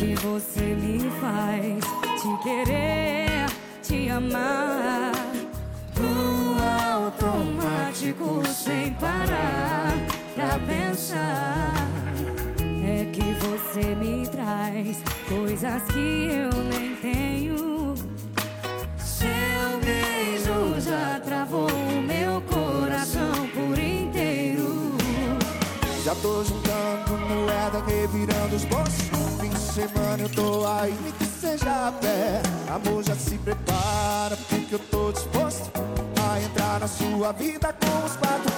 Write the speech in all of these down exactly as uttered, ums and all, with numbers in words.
que você me faz te querer, te amar no automático, sem parar pra pensar. É que você me traz coisas que eu nem tenho. Seu beijo já travou o meu coração por inteiro. Já tô juntando moeda, revirando os bolsos. Fim de semana eu tô aí, nem que seja a pé. Amor, já se prepara, porque eu tô disposto a entrar na sua vida com os quatro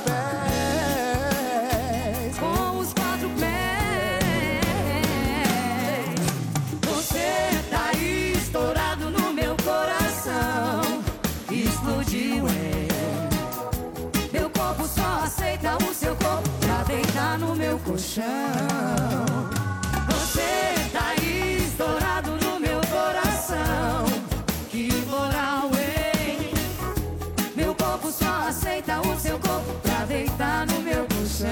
pés. Com os quatro pés. Você tá aí estourado no meu coração. Explodiu, é. Meu corpo só aceita o seu corpo pra deitar no meu colchão. Você tá aí estourado no meu coração. Que moral, hein? Meu corpo só aceita o seu corpo pra deitar no meu colchão.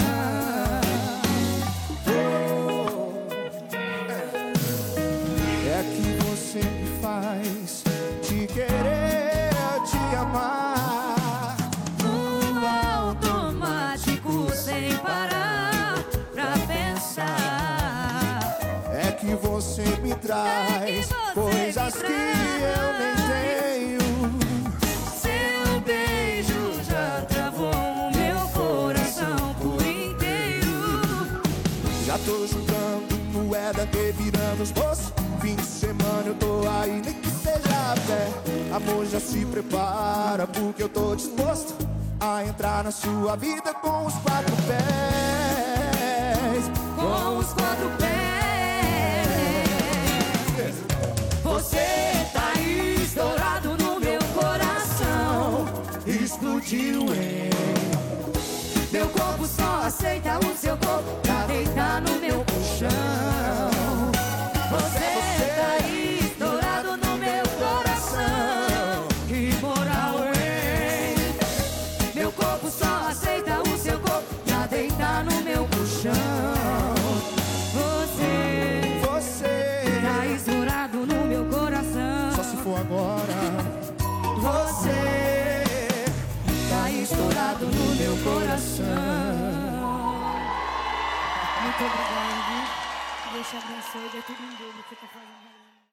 É que você me faz te querer, te amar No automático, sem parar pra pensar. É que você me traz você coisas me que eu nem tenho. Seu beijo já travou o meu coração por inteiro. Já tô juntando moeda, revirando os bolsos. Fim de semana eu tô aí, nem que seja a pé. Amor, já se prepara, porque eu tô disposto a entrar na sua vida com os quatro pés. Com os quatro pés. Você tá aí estourado no meu coração. Explodiu, é. Meu corpo só aceita o seu corpo pra deitar no meu colchão. Você tá aí estourado no meu coração. Que moral, hein? Meu corpo só aceita o seu corpo pra deitar no meu colchão. Você, Você tá estourado no meu coração. só se for agora. Você tá estourado no meu coração. Muito obrigada, viu? Deus te abençoe, é tudo em dobro que você tá fazendo.